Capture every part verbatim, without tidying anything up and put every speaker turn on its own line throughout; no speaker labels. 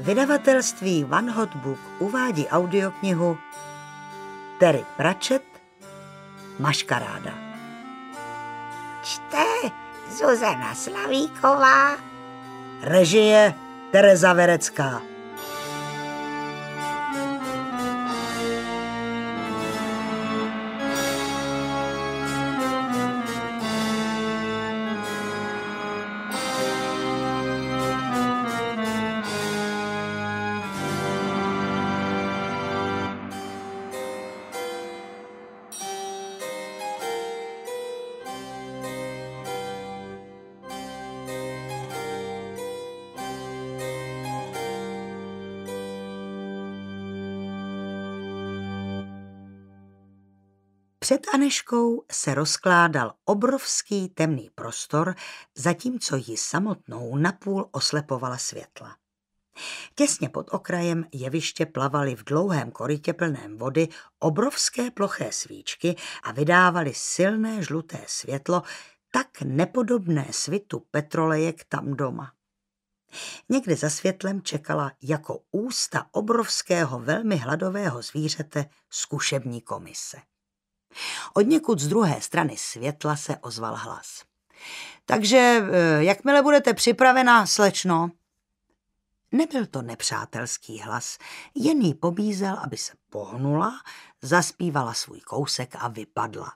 Vydavatelství One Hot Book uvádí audioknihu Terry Pratchett Maškaráda.
Čte Zuzana Slavíková.
Režie Tereza Verecká. Před Anežkou se rozkládal obrovský temný prostor, zatímco ji samotnou napůl oslepovala světla. Těsně pod okrajem jeviště plavaly v dlouhém korytě plném vody obrovské ploché svíčky a vydávaly silné žluté světlo, tak nepodobné svitu petrolejek tam doma. Někde za světlem čekala jako ústa obrovského velmi hladového zvířete zkušební komise. Odněkud z druhé strany světla se ozval hlas. Takže jakmile budete připravena, slečno? Nebyl to nepřátelský hlas, jen jí pobízel, aby se pohnula, zaspívala svůj kousek a vypadla.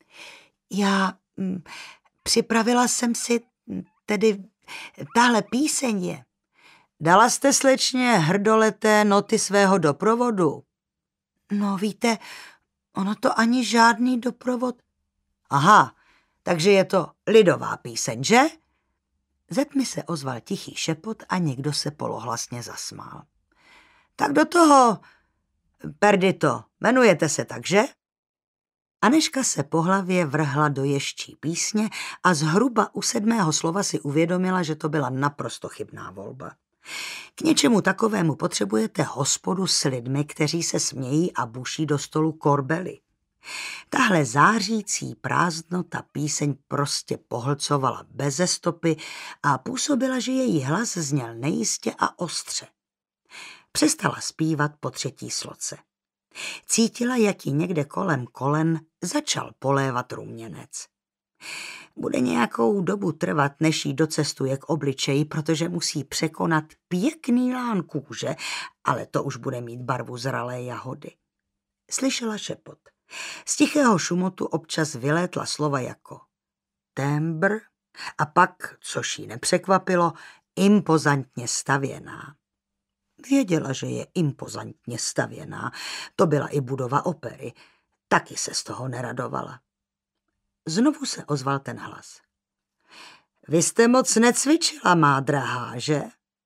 Já m, připravila jsem si, tedy tahle píseň je. Dala jste, slečně, hrdoleté noty svého doprovodu? No víte, ono to ani žádný doprovod. Aha, takže je to lidová píseň, že? Ze tmy se ozval tichý šepot a někdo se polohlasně zasmál. Tak do toho, Perdito, jmenujete se tak, že? Anežka se po hlavě vrhla do ještí písně a zhruba u sedmého slova si uvědomila, že to byla naprosto chybná volba. K něčemu takovému potřebujete hospodu s lidmi, kteří se smějí a buší do stolu korbely. Tahle zářící prázdnota píseň prostě pohlcovala beze stopy a působila, že její hlas zněl nejistě a ostře. Přestala zpívat po třetí sloce. Cítila, jak ji někde kolem kolen začal polévat ruměnec. Bude nějakou dobu trvat, než jí docestuje k obličeji, protože musí překonat pěkný lán kůže, ale to už bude mít barvu zralé jahody. Slyšela šepot. Z tichého šumotu občas vylétla slova jako tembr a pak, což jí nepřekvapilo, impozantně stavěná. Věděla, že je impozantně stavěná. To byla i budova opery. Taky se z toho neradovala. Znovu se ozval ten hlas. Vy jste moc necvičila, má drahá, že?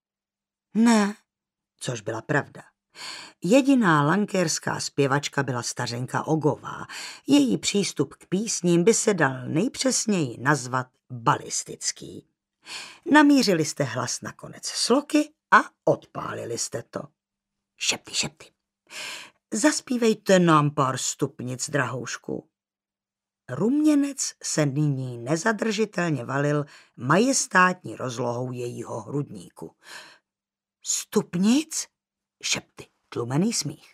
Ne, což byla pravda. Jediná lankérská zpěvačka byla stařenka Ogová. Její přístup k písním by se dal nejpřesněji nazvat balistický. Namířili jste hlas na konec sloky a odpálili jste to. Šepty, šepty. Zaspívejte nám pár stupnic, drahoušku. Ruměnec se nyní nezadržitelně valil majestátní rozlohou jejího hrudníku. Stupnic? Šepty, tlumený smích.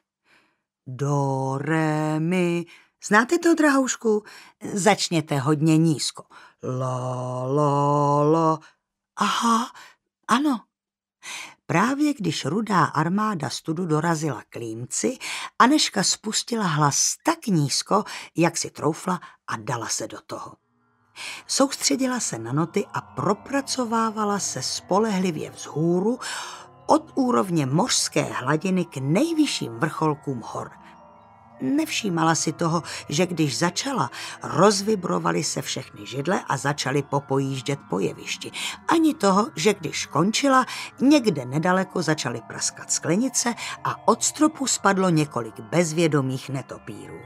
Do, re, mi. Znáte to, drahoušku? Začněte hodně nízko. La, la, la. Aha, ano. Právě když rudá armáda studu dorazila k Límci, Anežka spustila hlas tak nízko, jak si troufla, a dala se do toho. Soustředila se na noty a propracovávala se spolehlivě vzhůru od úrovně mořské hladiny k nejvyšším vrcholkům hor. Nevšímala si toho, že když začala, rozvibrovaly se všechny židle a začaly popojíždět po jevišti. Ani toho, že když končila, někde nedaleko začaly praskat sklenice a od stropu spadlo několik bezvědomých netopírů.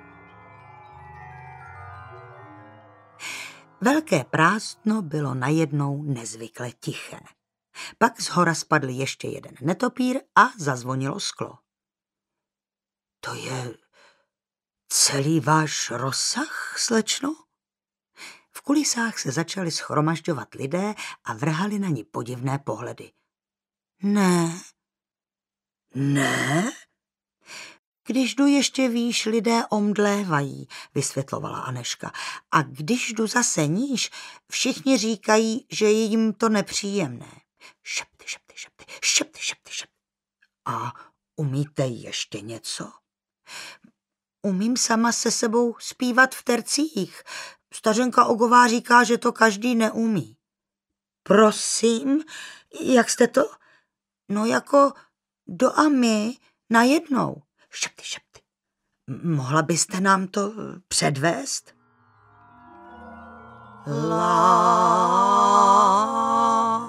Velké prázdno bylo najednou nezvykle tiché. Pak zhora spadl ještě jeden netopír a zazvonilo sklo. To je celý váš rozsah, slečno? V kulisách se začali shromažďovat lidé a vrhali na ní podivné pohledy. Ne, Ne? Když jdu ještě výš, lidé omdlévají, vysvětlovala Anežka. A když jdu zase níž, všichni říkají, že je jim to nepříjemné. Šepty, šepty, šepty, šepty, šepty, šepty. A umíte ještě něco? Umím sama se sebou zpívat v tercích. Stařenka Ogová říká, že to každý neumí. Prosím, jak jste to? No jako do a my najednou. Šepty, šepty. Mohla byste nám to předvést? La.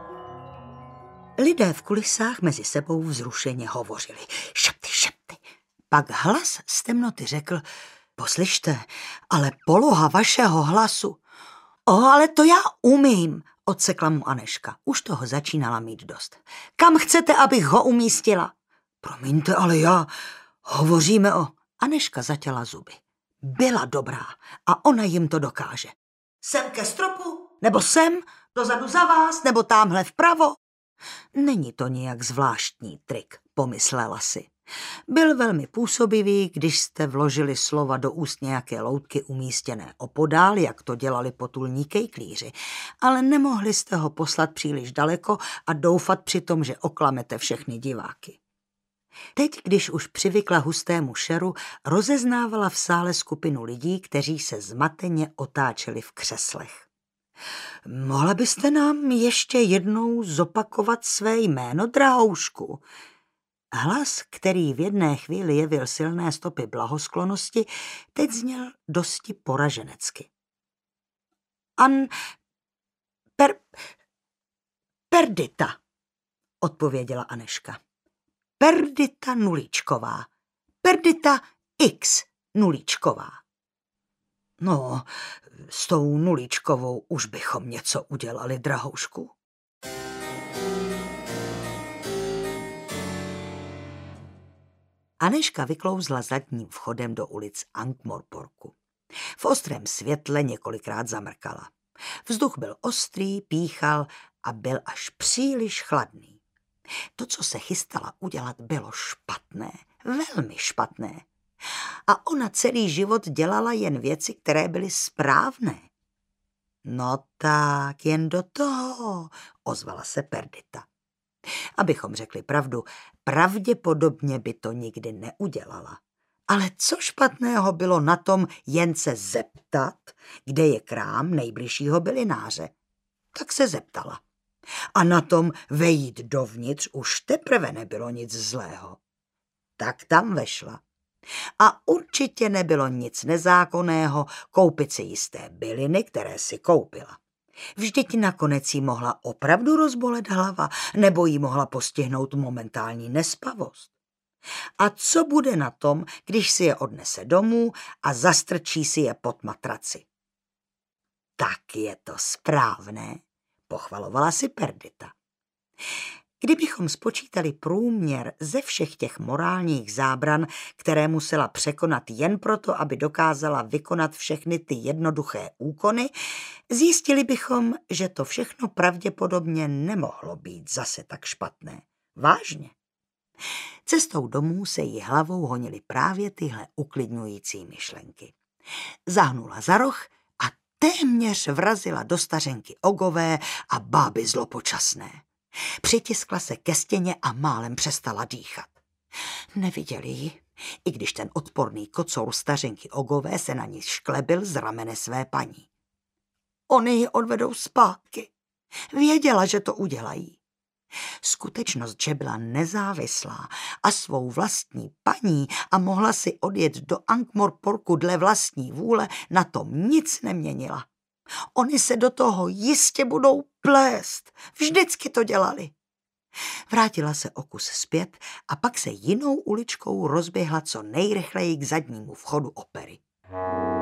Lidé v kulisách mezi sebou vzrušeně hovořili. Šepty, šepty. Pak hlas z temnoty řekl, poslyšte, ale poloha vašeho hlasu. O, ale to já umím, odsekla mu Anežka. Už toho začínala mít dost. Kam chcete, abych ho umístila? Promiňte, ale já... Hovoříme o... Anežka zatěla zuby. Byla dobrá a ona jim to dokáže. Sem ke stropu, nebo sem, dozadu za vás, nebo támhle vpravo. Není to nijak zvláštní trik, pomyslela si. Byl velmi působivý, když jste vložili slova do úst nějaké loutky umístěné opodál, jak to dělali potulní kejklíři, ale nemohli jste ho poslat příliš daleko a doufat přitom, že oklamete všechny diváky. Teď, když už přivykla hustému šeru, rozeznávala v sále skupinu lidí, kteří se zmateně otáčeli v křeslech. Mohla byste nám ještě jednou zopakovat své jméno, drahoušku? Hlas, který v jedné chvíli jevil silné stopy blahosklonosti, teď zněl dosti poraženecky. An... Per... Perdita, odpověděla Anežka. Perdita Nulíčková. Perdita X Nulíčková. No, s tou Nulíčkovou už bychom něco udělali, drahoušku. Anežka vyklouzla zadním vchodem do ulic Ankh-Morporku. V ostrém světle několikrát zamrkala. Vzduch byl ostrý, píchal a byl až příliš chladný. To, co se chystala udělat, bylo špatné, velmi špatné. A ona celý život dělala jen věci, které byly správné. No tak, jen do toho, ozvala se Perdita. Abychom řekli pravdu, pravděpodobně by to nikdy neudělala. Ale co špatného bylo na tom jen se zeptat, kde je krám nejbližšího bylináře? Tak se zeptala. A na tom vejít dovnitř už teprve nebylo nic zlého. Tak tam vešla. A určitě nebylo nic nezákonného koupit si jisté byliny, které si koupila. Vždyť nakonec jí mohla opravdu rozbolet hlava, nebo jí mohla postihnout momentální nespavost. A co bude na tom, když si je odnese domů a zastrčí si je pod matraci? Tak je to správné, pochvalovala si Perdita. Kdybychom spočítali průměr ze všech těch morálních zábran, které musela překonat jen proto, aby dokázala vykonat všechny ty jednoduché úkony, zjistili bychom, že to všechno pravděpodobně nemohlo být zase tak špatné. Vážně. Cestou domů se jí hlavou honily právě tyhle uklidňující myšlenky. Zahnula za roh a téměř vrazila do stařenky Ogové a báby zlopočasné. Přitiskla se ke stěně a málem přestala dýchat. Neviděli ji, i když ten odporný kocour stařenky Ogové se na ní šklebil z ramene své paní. Oni ji odvedou zpátky. Věděla, že to udělají. Skutečnost, že byla nezávislá a svou vlastní paní a mohla si odjet do Ankh-Morporku dle vlastní vůle, na tom nic neměnila. Oni se do toho jistě budou plést. Vždycky to dělali. Vrátila se o kus zpět a pak se jinou uličkou rozběhla co nejrychleji k zadnímu vchodu opery.